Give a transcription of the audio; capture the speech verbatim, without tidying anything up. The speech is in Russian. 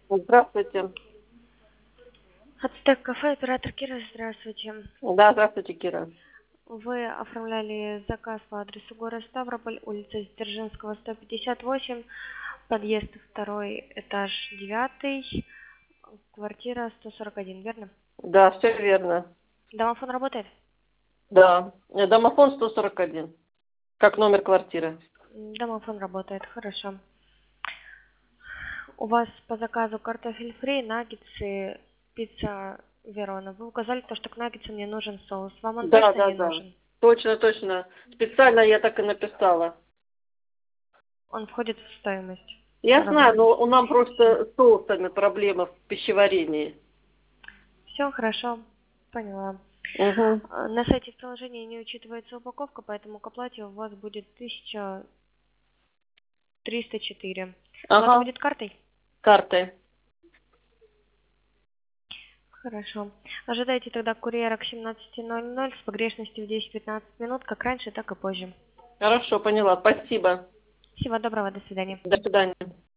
Здравствуйте. Ацтек кафе, оператор Кира, здравствуйте. Да, здравствуйте, Кира. Вы оформляли заказ по адресу город Ставрополь, улица Дзержинского, сто пятьдесят восемь, подъезд второй, этаж девятый, квартира сто сорок один, верно? Да, все верно. Домофон работает? Да. Э, Домофон сто сорок один. Как номер квартиры. М, Домофон работает, хорошо. У вас по заказу картофель фри, наггетсы, пицца Верона. Вы указали то, что к наггетсам мне нужен соус. Вам он Да, точно да, не да. нужен? Точно, точно. Специально я так и написала. Он входит в стоимость Я знаю, работы. но у нас просто с соусами проблема в пищеварении. Все хорошо, поняла. Угу. А, На сайте в приложении не учитывается упаковка, поэтому к оплате у вас будет тысяча триста четыре. Оплата Ага. будет картой? Картой. Хорошо. Ожидайте тогда курьера к семнадцати ноль ноль с погрешностью в десять-пятнадцать минут, как раньше, так и позже. Хорошо, поняла. Спасибо. Всего доброго, до свидания. До свидания.